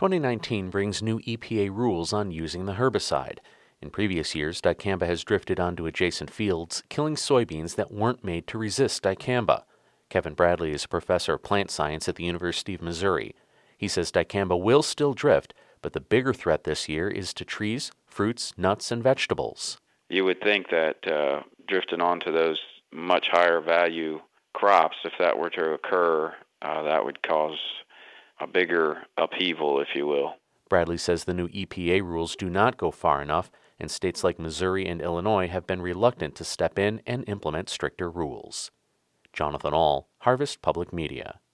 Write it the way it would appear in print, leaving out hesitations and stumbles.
2019 brings new EPA rules on using the herbicide. In previous years, dicamba has drifted onto adjacent fields, killing soybeans that weren't made to resist dicamba. Kevin Bradley is a professor of plant science at the University of Missouri. He says dicamba will still drift, but the bigger threat this year is to trees, fruits, nuts, and vegetables. You would think that drifting onto those much higher value crops, if that were to occur, that would cause a bigger upheaval, if you will. Bradley says the new EPA rules do not go far enough, and states like Missouri and Illinois have been reluctant to step in and implement stricter rules. Jonathan Ahl, Harvest Public Media.